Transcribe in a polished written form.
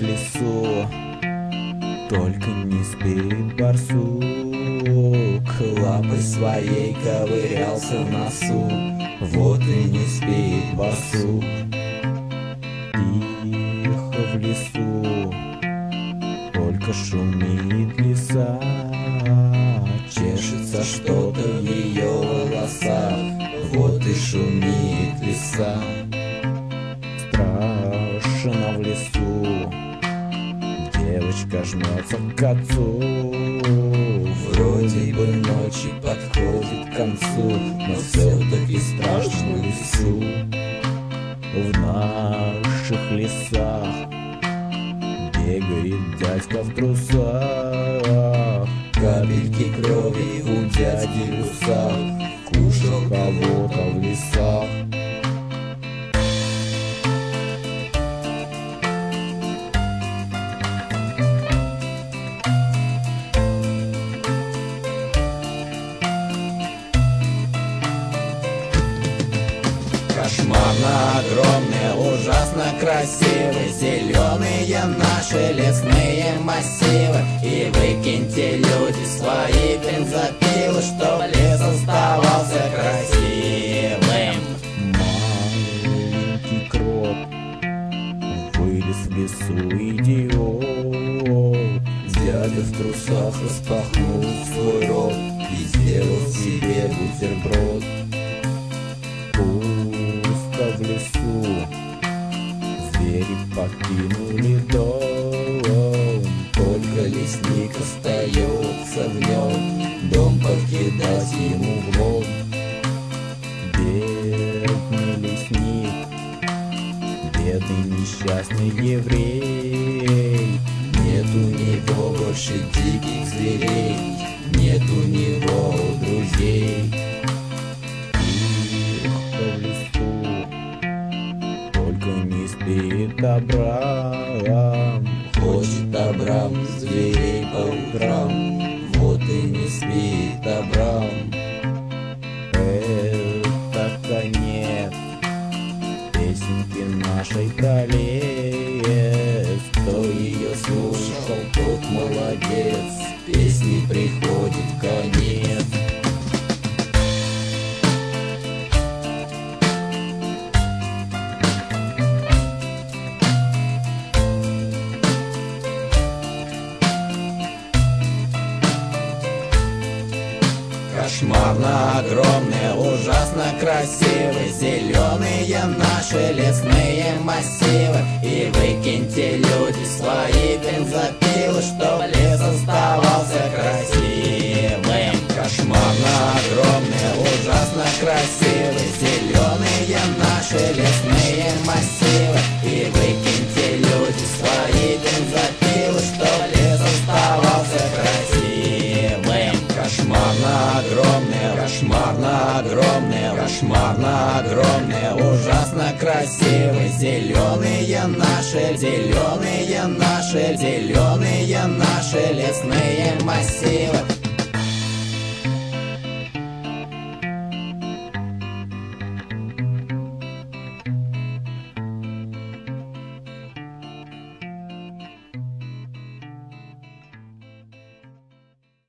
в лесу, только не спит барсук. Лапой своей ковырялся в носу, вот и не спит барсук. Тихо в лесу, только шумит лиса, чешется что-то в ее волосах, вот и шумит лиса. Страшно в лесу, девочка жмется к отцу. Вроде бы ночи подходит к концу, но все-таки страшно в лесу. В наших лесах бегает дядька в трусах, капельки крови у дяди в усах, кушал кого-то в лесах. Кошмарно огромные, ужасно красивые, зеленые наши лесные массивы. И выкиньте, люди, свои бензопилы, чтоб лес оставался красивым. Маленький крот вылез в лесу идиот. Дядя в трусах распахнул свой рот и сделал себе бутерброд. В лесу звери покинули дом, только лесник остается в нем, дом покидать ему в лоб. Бедный лесник, бедный несчастный еврей, нет у него больше диких зверей, нет у него друзей. Не спит Абрам, хочет Абрам зверей по утрам, вот и не спит Абрам. Это конец песенки нашей про лес, кто ее слушал, тот молодец, песни приходит конец. Кошмарно огромные, ужасно красивые, зеленые наши лесные массивы. И выкиньте, люди, свои бензопилы, чтоб лес оставался красивым. Кошмарно огромные, ужасно красивые, зеленые наши лесные массивы. И выкиньте, люди, свои бензопилы, чтоб лес оставался красивым. Кошмарно огромные, кошмарно огромные, кошмарно огромные, ужасно красивые, зеленые наши, зеленые наши, зеленые наши лесные массивы.